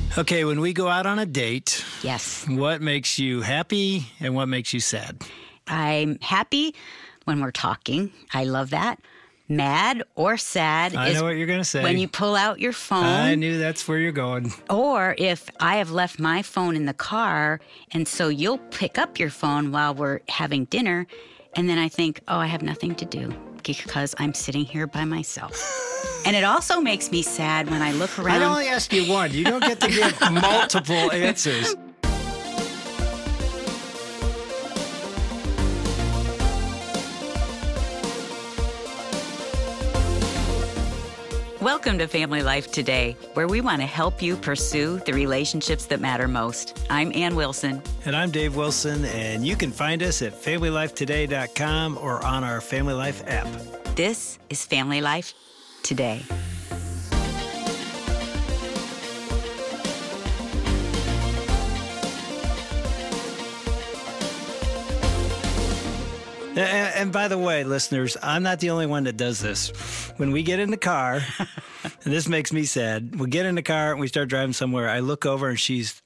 Okay, when we go out on a date, Yes. what makes you happy and what makes you sad? I'm happy when we're talking. I love that. Mad or sad I is know what you're going to say. when you pull out your phone. I knew that's where you're going. Or if I have left my phone in the car, and so you'll pick up your phone while we're having dinner, and then I think, oh, I have nothing to do because I'm sitting here by myself. And it also makes me sad when I look around. I'd only ask you one. You don't get to give multiple answers. Welcome to Family Life Today, where we want to help you pursue the relationships that matter most. I'm Ann Wilson. And I'm Dave Wilson, and you can find us at FamilyLifeToday.com or on our Family Life app. This is Family Life Today. And by the way, listeners, I'm not the only one that does this. When we get in the car, and this makes me sad, we get in the car and we start driving somewhere, I look over and she's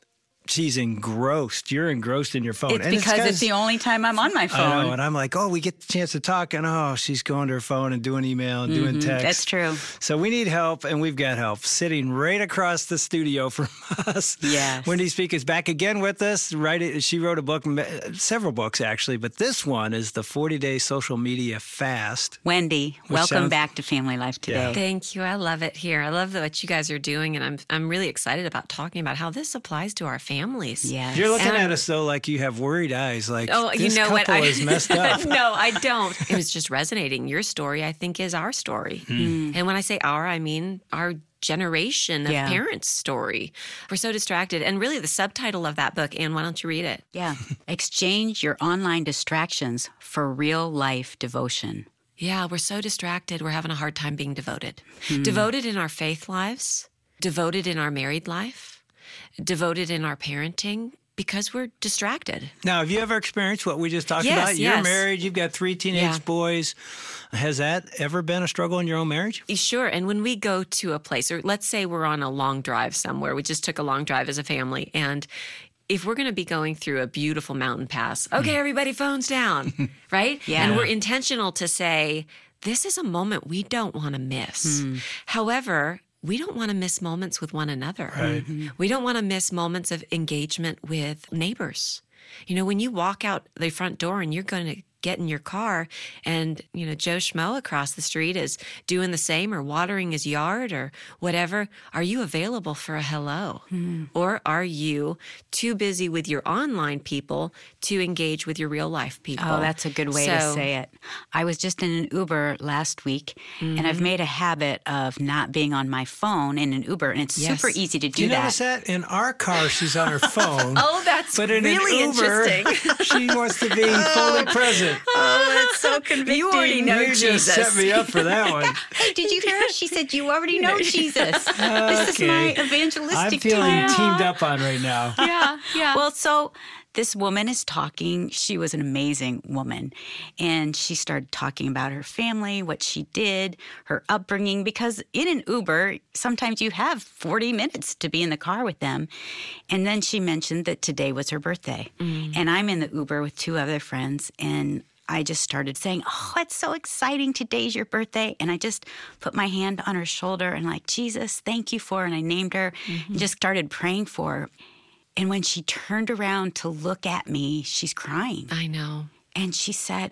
engrossed. You're engrossed in your phone. It's because it's the only time I'm on my phone. I know, and I'm like, oh, we get the chance to talk, and oh, she's going to her phone and doing email and doing text. That's true. So we need help, and we've got help. Sitting right across the studio from us. Yes. Wendy Speak is back again with us. She wrote a book, several books actually, but this one is the 40-Day Social Media Fast. Wendy, welcome back to Family Life Today. Yeah. Thank you. I love it here. I love what you guys are doing, and I'm really excited about talking about how this applies to our families. Yes. You're looking at us, though, like you have worried eyes, like you this know couple what? is messed up. No, I don't. It was just resonating. Your story, I think, is our story. And when I say our, I mean our generation of parents' story. We're so distracted. And really the subtitle of that book, Anne, why don't you read it? Yeah. Exchange your online distractions for real life devotion. Yeah, we're so distracted. We're having a hard time being devoted. Devoted in our faith lives, devoted in our married life, devoted in our parenting, because we're distracted. Now, have you ever experienced what we just talked Yes, about? You're yes. married, you've got 3 teenage boys. Has that ever been a struggle in your own marriage? Sure. And when we go to a place, or let's say we're on a long drive somewhere, we just took a long drive as a family, and if we're going to be going through a beautiful mountain pass, okay, everybody phones down, right? Yeah. And we're intentional to say, this is a moment we don't want to miss. However, we don't want to miss moments with one another. Right. We don't want to miss moments of engagement with neighbors. You know, when you walk out the front door and you're going to get in your car and, you know, Joe Schmo across the street is doing the same or watering his yard or whatever, are you available for a hello? Or are you too busy with your online people to engage with your real life people? Oh, that's a good way to say it. I was just in an Uber last week, and I've made a habit of not being on my phone in an Uber, and it's super easy to do Do you that. notice that? In our car, she's on her phone. Oh, that's But in really an Uber, interesting. she wants to be fully present. Oh, that's so convicting. You already know You Jesus. just set me up for that one. Hey, did you hear her? She said, you already know Jesus. This is my evangelistic I'm feeling tool. teamed up on right now. Yeah. Well, so this woman is talking. She was an amazing woman. And she started talking about her family, what she did, her upbringing, because in an Uber, sometimes you have 40 minutes to be in the car with them. And then she mentioned that today was her birthday. And I'm in the Uber with 2 other friends, and I just started saying, oh, it's so exciting. Today's your birthday. And I just put my hand on her shoulder and like, Jesus, thank you for her. And I named her and just started praying for her. And when she turned around to look at me, she's crying. I know. And she said,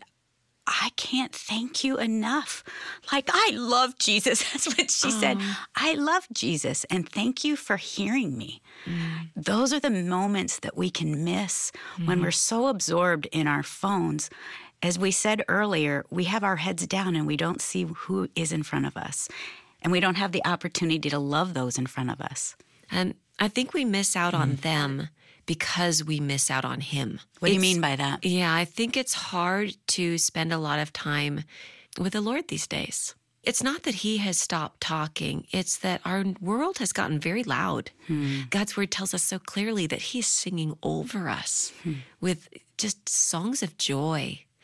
I can't thank you enough. Like, I love Jesus. That's what she said. I love Jesus, and thank you for hearing me. Those are the moments that we can miss when we're so absorbed in our phones. As we said earlier, we have our heads down and we don't see who is in front of us. And we don't have the opportunity to love those in front of us. And I think we miss out on them because we miss out on him. What do you mean by that? Yeah, I think it's hard to spend a lot of time with the Lord these days. It's not that he has stopped talking. It's that our world has gotten very loud. God's word tells us so clearly that he's singing over us with just songs of joy.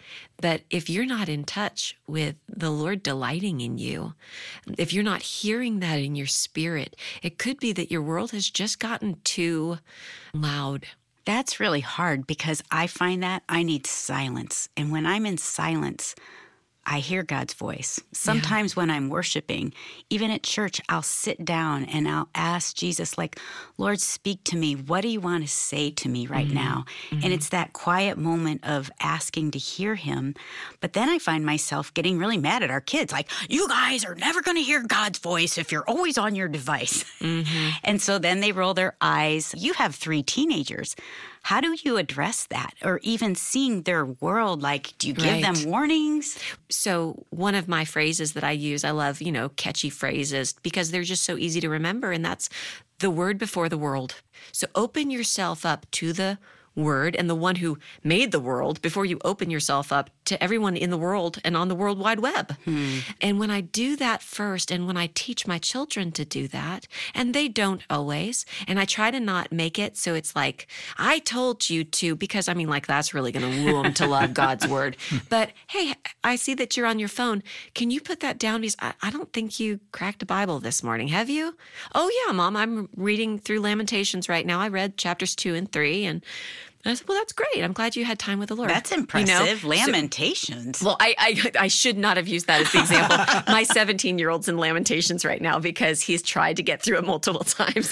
But if you're not in touch with the Lord delighting in you, if you're not hearing that in your spirit, it could be that your world has just gotten too loud. That's really hard because I find that I need silence. And when I'm in silence, I hear God's voice. Sometimes when I'm worshiping, even at church, I'll sit down and I'll ask Jesus, like, Lord, speak to me. What do you want to say to me right now? And it's that quiet moment of asking to hear him. But then I find myself getting really mad at our kids. Like, you guys are never going to hear God's voice if you're always on your device. And so then they roll their eyes. You have 3 teenagers. How do you address that? Or even seeing their world, like, do you give them warnings? So one of my phrases that I use, I love, catchy phrases because they're just so easy to remember. And that's the word before the world. So open yourself up to the word and the one who made the world before you open yourself up to everyone in the world and on the World Wide Web. And when I do that first, and when I teach my children to do that, and they don't always, and I try to not make it so it's like, I told you to, because that's really going to woo them to love God's word. But hey, I see that you're on your phone. Can you put that down? Because I don't think you cracked a Bible this morning. Have you? Oh yeah, Mom, I'm reading through Lamentations right now. I read chapters 2 and 3 and I said, well, that's great. I'm glad you had time with the Lord. That's impressive. Lamentations. Well, I should not have used that as the example. My 17-year-old's in Lamentations right now because he's tried to get through it multiple times.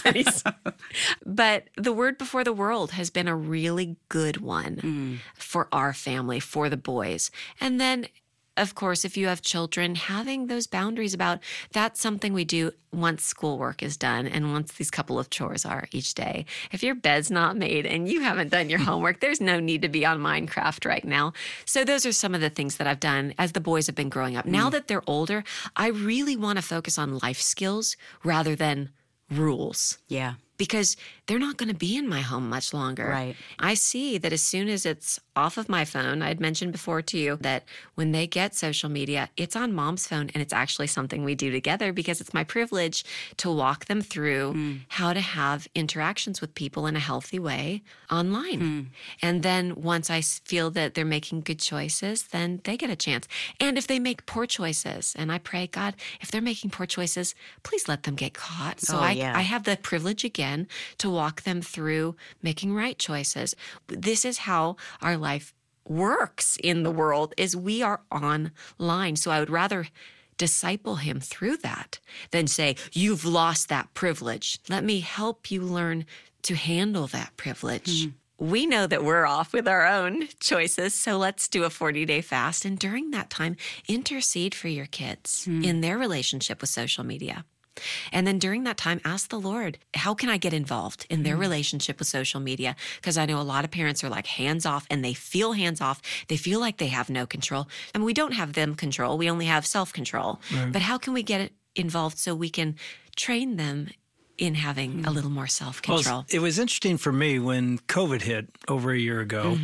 But the word before the world has been a really good one for our family, for the boys. And then, of course, if you have children, having those boundaries about that's something we do once schoolwork is done and once these couple of chores are each day. If your bed's not made and you haven't done your homework, there's no need to be on Minecraft right now. So those are some of the things that I've done as the boys have been growing up. Now that they're older, I really want to focus on life skills rather than rules. Yeah. Because they're not going to be in my home much longer. Right. I see that as soon as it's off of my phone, I'd mentioned before to you that when they get social media, it's on Mom's phone and it's actually something we do together because it's my privilege to walk them through how to have interactions with people in a healthy way online. And then once I feel that they're making good choices, then they get a chance. And if they make poor choices, and I pray, God, if they're making poor choices, please let them get caught. So I have the privilege again to walk them through making right choices. This is how our life works in the world, is we are online. So I would rather disciple him through that than say, you've lost that privilege. Let me help you learn to handle that privilege. We know that we're off with our own choices, so let's do a 40-day fast. And during that time, intercede for your kids in their relationship with social media. And then during that time, ask the Lord, how can I get involved in their relationship with social media? Because I know a lot of parents are like hands off and they feel hands off. They feel like they have no control. And we don't have them control. We only have self-control. But how can we get involved so we can train them in having a little more self-control? Well, it was interesting for me when COVID hit over a year ago.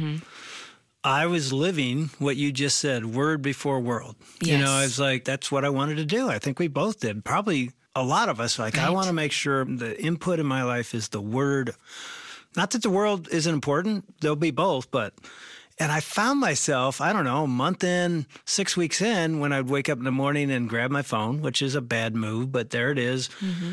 I was living what you just said, word before world. Yes. I was like, that's what I wanted to do. I think we both did. Probably a lot of us, I want to make sure the input in my life is the word. Not that the world isn't important. There'll be both, and I found myself, I don't know, a month in, 6 weeks in, when I'd wake up in the morning and grab my phone, which is a bad move, but there it is.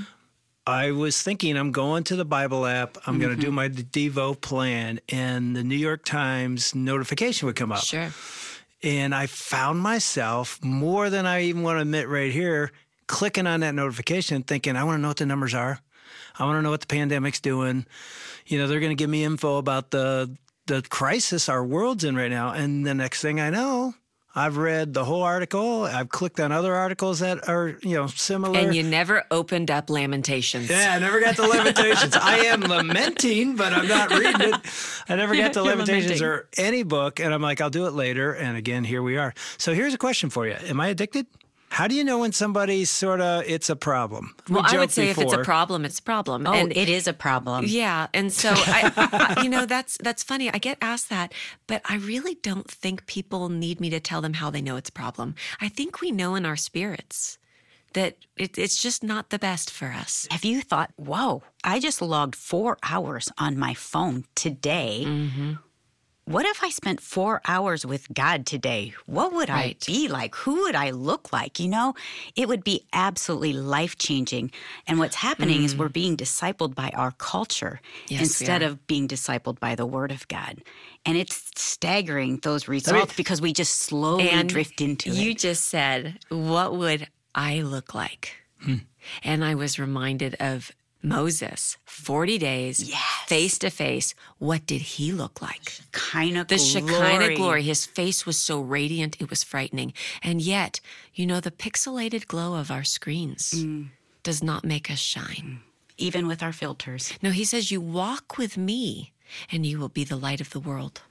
I was thinking, I'm going to the Bible app. I'm going to do my Devo plan, and the New York Times notification would come up. Sure. And I found myself, more than I even want to admit right here, clicking on that notification thinking, I want to know what the numbers are. I want to know what the pandemic's doing. They're going to give me info about the crisis our world's in right now. And the next thing I know, I've read the whole article. I've clicked on other articles that are, similar. And you never opened up Lamentations. Yeah, I never got to Lamentations. I am lamenting, but I'm not reading it. I never got to Lamentations or any book. And I'm like, I'll do it later. And again, here we are. So here's a question for you. Am I addicted? How do you know when somebody's it's a problem? Well, I would say if it's a problem, it's a problem. Oh, and it is a problem. Yeah. And so, I that's funny. I get asked that, but I really don't think people need me to tell them how they know it's a problem. I think we know in our spirits that it's just not the best for us. Have you thought, whoa, I just logged 4 hours on my phone today. what if I spent 4 hours with God today? What would I be like? Who would I look like? It would be absolutely life-changing. And what's happening is we're being discipled by our culture instead of being discipled by the Word of God. And it's staggering, those results, because we just slowly drift into it. You just said, what would I look like? And I was reminded of Moses, 40 days, face to face. What did he look like? The Shekinah glory. His face was so radiant, it was frightening. And yet, the pixelated glow of our screens does not make us shine. Even with our filters. No, he says, you walk with me and you will be the light of the world.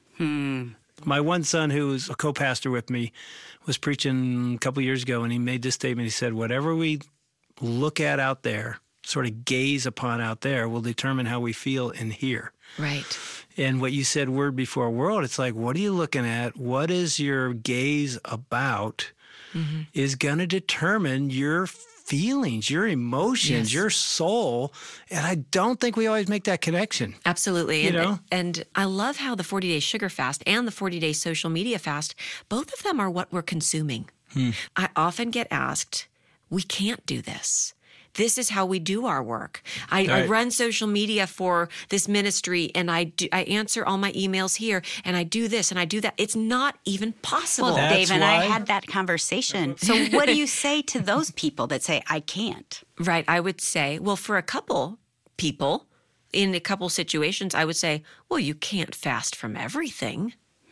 My one son, who was a co-pastor with me, was preaching a couple years ago, and he made this statement. He said, whatever we look at out there, sort of gaze upon out there, will determine how we feel in here. Right. And what you said, word before world, it's like, what are you looking at? What is your gaze about is going to determine your feelings, your emotions, your soul. And I don't think we always make that connection. Absolutely. And I love how the 40-day sugar fast and the 40-day social media fast, both of them are what we're consuming. I often get asked, we can't do this. This is how we do our work. I run social media for this ministry, and I answer all my emails here, and I do this and I do that. It's not even possible. Well, Dave and I had that conversation. So what do you say to those people that say, I can't? Right. I would say, well, for a couple people, in a couple situations, I would say, well, you can't fast from everything.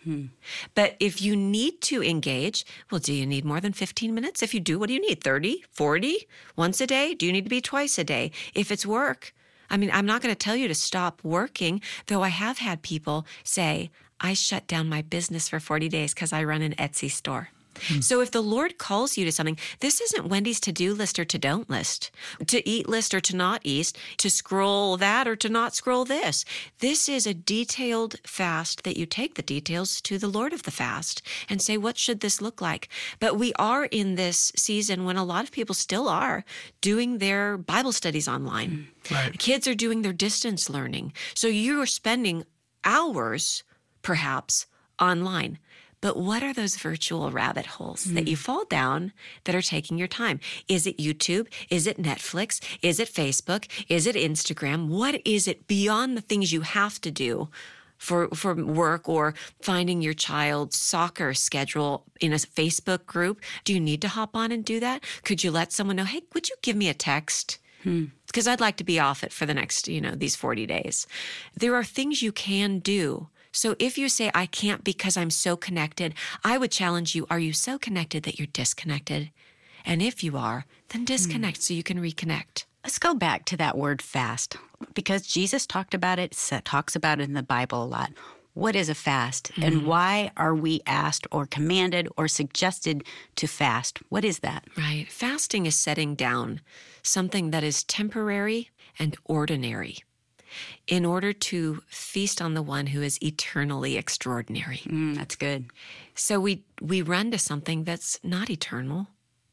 But if you need to engage, well, do you need more than 15 minutes? If you do, what do you need? 30, 40, once a day? Do you need to be twice a day? If it's work, I'm not going to tell you to stop working, though I have had people say, I shut down my business for 40 days because I run an Etsy store. So if the Lord calls you to something, this isn't Wendy's to-do list or to-don't list, to eat list or to not eat, to scroll that or to not scroll this. This is a detailed fast that you take the details to the Lord of the fast and say, what should this look like? But we are in this season when a lot of people still are doing their Bible studies online. Right. Kids are doing their distance learning. So you're spending hours, perhaps, online. But what are those virtual rabbit holes that you fall down that are taking your time? Is it YouTube? Is it Netflix? Is it Facebook? Is it Instagram? What is it beyond the things you have to do for work or finding your child's soccer schedule in a Facebook group? Do you need to hop on and do that? Could you let someone know, hey, would you give me a text? Because I'd like to be off it for the next, these 40 days. There are things you can do. So if you say, I can't because I'm so connected, I would challenge you, are you so connected that you're disconnected? And if you are, then disconnect so you can reconnect. Let's go back to that word fast, because Jesus talks about it in the Bible a lot. What is a fast? And why are we asked or commanded or suggested to fast? What is that? Right. Fasting is setting down something that is temporary and ordinary in order to feast on the one who is eternally extraordinary. That's good. So we run to something that's not eternal,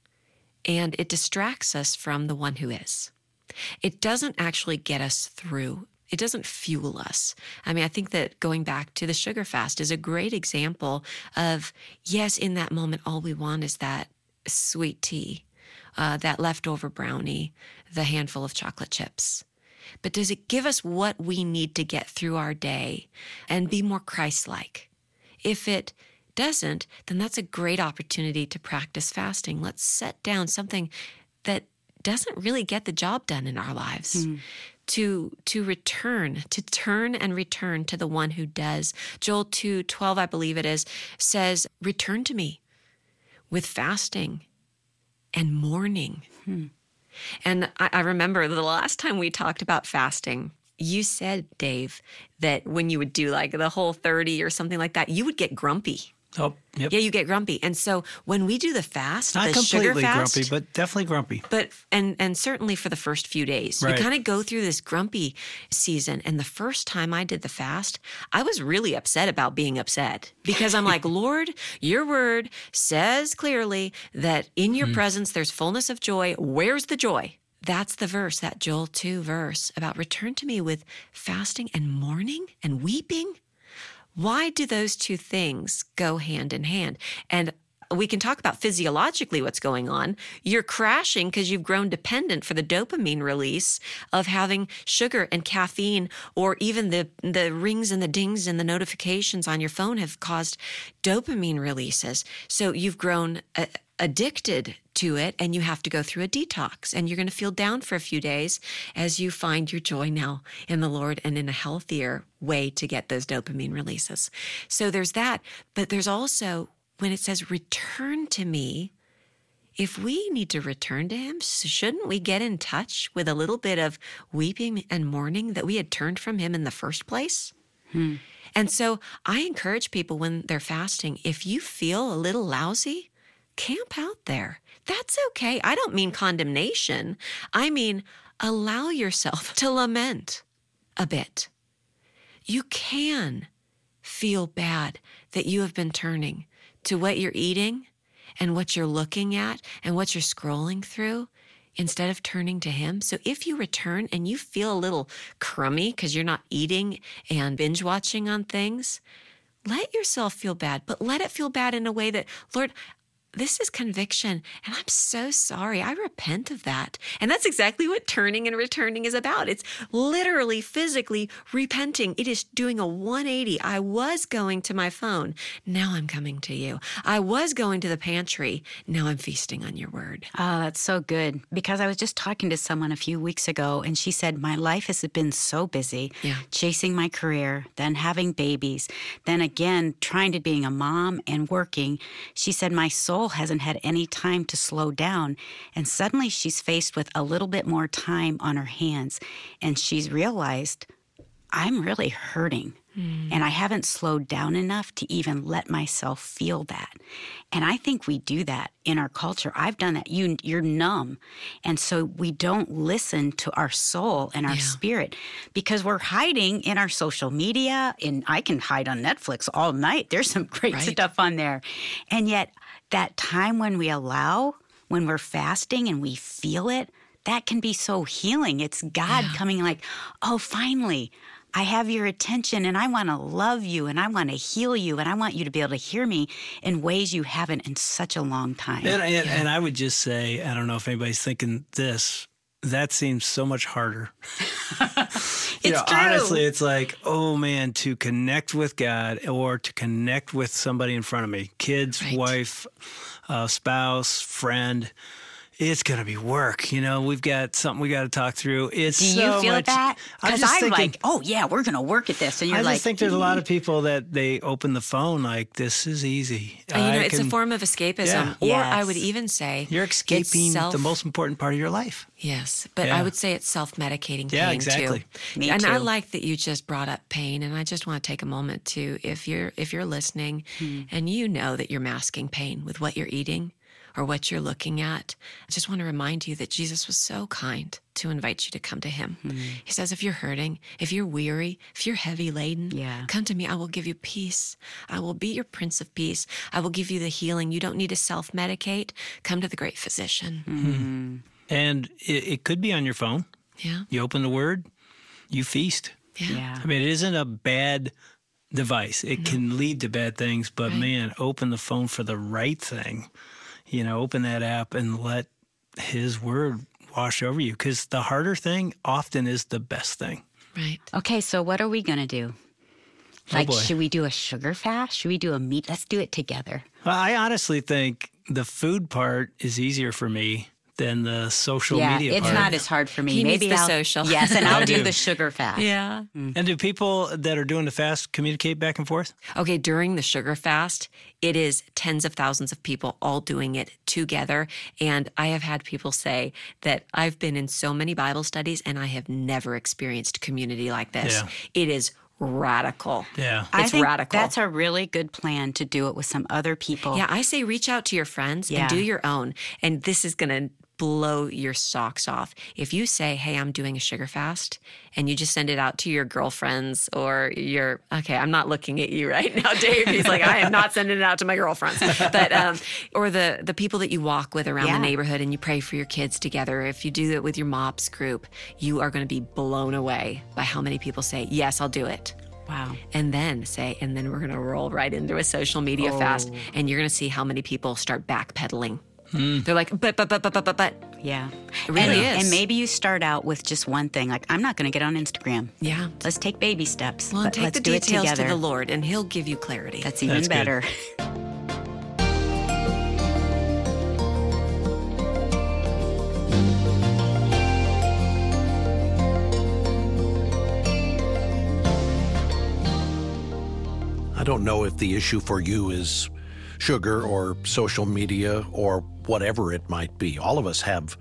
and it distracts us from the one who is. It doesn't actually get us through. It doesn't fuel us. I think that going back to the sugar fast is a great example of, yes, in that moment, all we want is that sweet tea, that leftover brownie, the handful of chocolate chips. But does it give us what we need to get through our day and be more Christ-like? If it doesn't, then that's a great opportunity to practice fasting. Let's set down something that doesn't really get the job done in our lives. To turn and return to the one who does. Joel 2:12, I believe it is, says, return to me with fasting and mourning. And I remember the last time we talked about fasting, you said, Dave, that when you would do like the whole 30 or something like that, you would get grumpy. Oh, yep. Yeah, you get grumpy. And so when we do the fast, not the completely sugar fast, grumpy, but definitely grumpy. But and certainly for the first few days, right. You kind of go through this grumpy season. And the first time I did the fast, I was really upset about being upset because I'm like, Lord, your word says clearly that in your presence there's fullness of joy. Where's the joy? That's the verse, that Joel 2 verse about return to me with fasting and mourning and weeping. Why do those two things go hand in hand? And we can talk about physiologically what's going on. You're crashing because you've grown dependent for the dopamine release of having sugar and caffeine, or even the rings and the dings and the notifications on your phone have caused dopamine releases. So you've grown addicted to it, and you have to go through a detox, and you're going to feel down for a few days as you find your joy now in the Lord and in a healthier way to get those dopamine releases. So there's that, but there's also, when it says return to me, if we need to return to him, shouldn't we get in touch with a little bit of weeping and mourning that we had turned from him in the first place? And so I encourage people when they're fasting, if you feel a little lousy, camp out there. That's okay. I don't mean condemnation. I mean, allow yourself to lament a bit. You can feel bad that you have been turning to what you're eating and what you're looking at and what you're scrolling through instead of turning to him. So if you return and you feel a little crummy because you're not eating and binge watching on things, let yourself feel bad, but let it feel bad in a way that, Lord, this is conviction, and I'm so sorry. I repent of that. And that's exactly what turning and returning is about. It's literally, physically repenting. It is doing a 180. I was going to my phone. Now I'm coming to you. I was going to the pantry. Now I'm feasting on your word. Oh, that's so good. Because I was just talking to someone a few weeks ago, and she said, my life has been so busy, chasing my career, then having babies, then again, trying to being a mom and working. She said, my soul hasn't had any time to slow down. And suddenly she's faced with a little bit more time on her hands. And she's realized, I'm really hurting. And I haven't slowed down enough to even let myself feel that. And I think we do that in our culture. I've done that. You're numb. And so we don't listen to our soul and our spirit because we're hiding in our social media. And I can hide on Netflix all night. There's some great stuff on there. And yet that time when we allow, when we're fasting and we feel it, that can be so healing. It's God coming like, oh, finally, I have your attention and I want to love you and I want to heal you and I want you to be able to hear me in ways you haven't in such a long time. And I would just say, I don't know if anybody's thinking this, that seems so much harder. It's true. Honestly, it's like, oh man, to connect with God or to connect with somebody in front of me, kids, wife, spouse, friend, it's going to be work. We've got something we got to talk through. It's Do you feel that? Because I'm like, oh, yeah, we're going to work at this. And you're I just think there's a lot of people that they open the phone like, this is easy. It's a form of escapism. Yeah. Or I would even say you're escaping the most important part of your life. Yes, but I would say it's self-medicating pain, exactly. too. Me and too. I like that you just brought up pain, and I just want to take a moment to, if you're listening and you know that you're masking pain with what you're eating or what you're looking at, I just want to remind you that Jesus was so kind to invite you to come to him. He says, if you're hurting, if you're weary, if you're heavy laden, come to me. I will give you peace. I will be your Prince of Peace. I will give you the healing. You don't need to self-medicate. Come to the great physician. And it could be on your phone. Yeah. You open the Word, you feast. Yeah. I mean, it isn't a bad device. It can lead to bad things, but man, open the phone for the right thing. Open that app and let his word wash over you, because the harder thing often is the best thing. Right. Okay, so what are we going to do? Should we do a sugar fast? Should we do a meat? Let's do it together. Well, I honestly think the food part is easier for me than the social media part. It's not as hard for me. He Maybe needs the I'll, social. Yes, and I'll I do do. the sugar fast. Yeah. And do people that are doing the fast communicate back and forth? Okay, during the sugar fast, it is tens of thousands of people all doing it together. And I have had people say that I've been in so many Bible studies and I have never experienced community like this. Yeah. It is radical. Yeah. I It's think radical. that's a really good plan to do it with some other people. Yeah, I say reach out to your friends and do your own. And this is going to blow your socks off. If you say, hey, I'm doing a sugar fast, and you just send it out to your girlfriends or okay, I'm not looking at you right now, Dave. He's like, I am not sending it out to my girlfriends. But, or the people that you walk with around the neighborhood and you pray for your kids together. If you do it with your MOPS group, you are going to be blown away by how many people say, yes, I'll do it. Wow. And then we're going to roll right into a social media fast. And you're going to see how many people start backpedaling. They're like, but. Yeah. It really is. And maybe you start out with just one thing, like, I'm not going to get on Instagram. Yeah. Let's take baby steps. Well, but take let's the do it details to together. the Lord, and He'll give you clarity. That's even That's good. better. I don't know if the issue for you is sugar or social media or whatever it might be. All of us have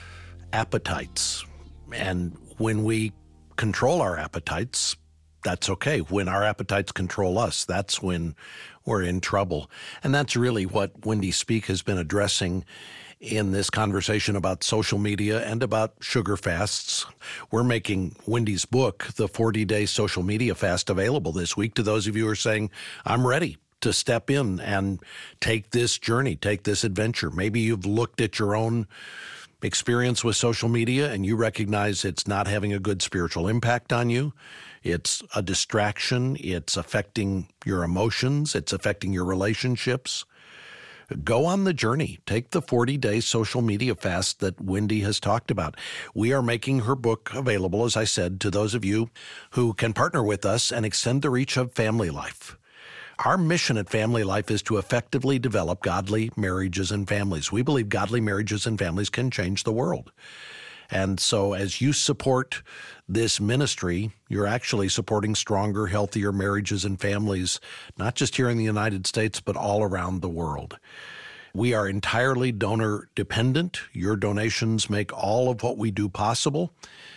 appetites. And when we control our appetites, that's okay. When our appetites control us, that's when we're in trouble. And that's really what Wendy Speake has been addressing in this conversation about social media and about sugar fasts. We're making Wendy's book, The 40-Day Social Media Fast, available this week to those of you who are saying, I'm ready to step in and take this journey, take this adventure. Maybe you've looked at your own experience with social media and you recognize it's not having a good spiritual impact on you. It's a distraction. It's affecting your emotions. It's affecting your relationships. Go on the journey. Take the 40-day social media fast that Wendy has talked about. We are making her book available, as I said, to those of you who can partner with us and extend the reach of Family Life. Our mission at Family Life is to effectively develop godly marriages and families. We believe godly marriages and families can change the world. And so as you support this ministry, you're actually supporting stronger, healthier marriages and families, not just here in the United States, but all around the world. We are entirely donor dependent. Your donations make all of what we do possible.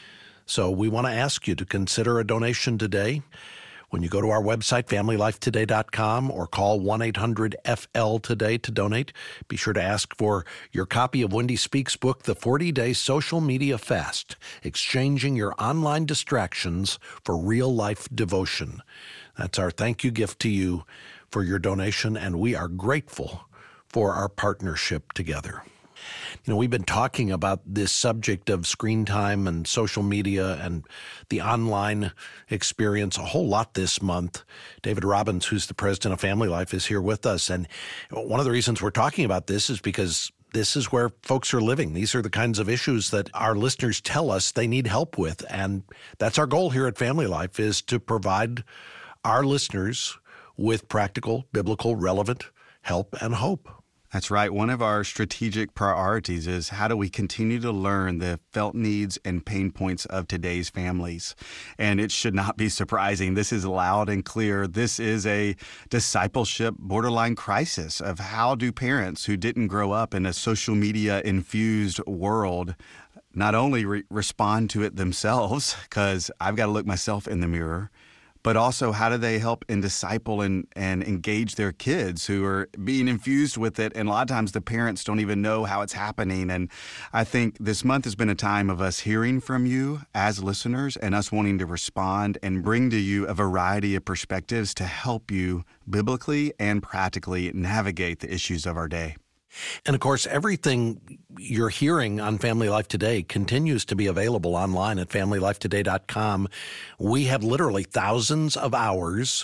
So we want to ask you to consider a donation today. When you go to our website, FamilyLifeToday.com, or call 1-800-FL-TODAY to donate, be sure to ask for your copy of Wendy Speake's book, The 40-Day Social Media Fast, Exchanging Your Online Distractions for Real-Life Devotion. That's our thank you gift to you for your donation, and we are grateful for our partnership together. You know, we've been talking about this subject of screen time and social media and the online experience a whole lot this month. David Robbins, who's the president of Family Life, is here with us. And one of the reasons we're talking about this is because this is where folks are living. These are the kinds of issues that our listeners tell us they need help with. And that's our goal here at Family Life, is to provide our listeners with practical, biblical, relevant help and hope. That's right. One of our strategic priorities is how do we continue to learn the felt needs and pain points of today's families? And it should not be surprising. This is loud and clear. This is a discipleship borderline crisis of how do parents who didn't grow up in a social media infused world not only respond to it themselves, because I've got to look myself in the mirror, but also how do they help and disciple and engage their kids who are being infused with it? And a lot of times the parents don't even know how it's happening. And I think this month has been a time of us hearing from you as listeners and us wanting to respond and bring to you a variety of perspectives to help you biblically and practically navigate the issues of our day. And of course, everything you're hearing on Family Life Today continues to be available online at FamilyLifeToday.com. We have literally thousands of hours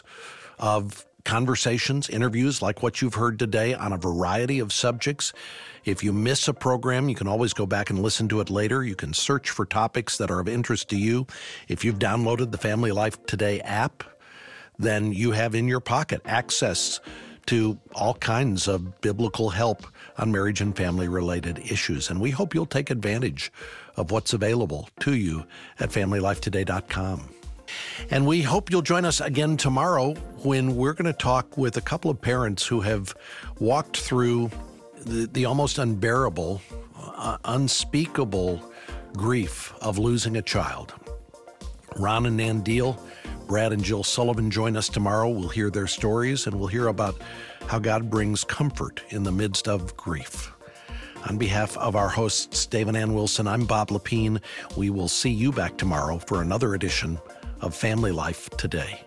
of conversations, interviews like what you've heard today on a variety of subjects. If you miss a program, you can always go back and listen to it later. You can search for topics that are of interest to you. If you've downloaded the Family Life Today app, then you have in your pocket access to all kinds of biblical help on marriage and family related issues. And we hope you'll take advantage of what's available to you at FamilyLifeToday.com. And we hope you'll join us again tomorrow when we're going to talk with a couple of parents who have walked through the almost unbearable, unspeakable grief of losing a child. Ron and Nan Deal, Brad and Jill Sullivan join us tomorrow. We'll hear their stories and we'll hear about how God brings comfort in the midst of grief. On behalf of our hosts, Dave and Ann Wilson, I'm Bob Lepine. We will see you back tomorrow for another edition of Family Life Today.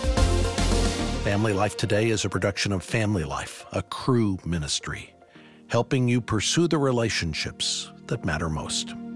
Family Life Today is a production of Family Life, a Cru ministry. helping you pursue the relationships that matter most.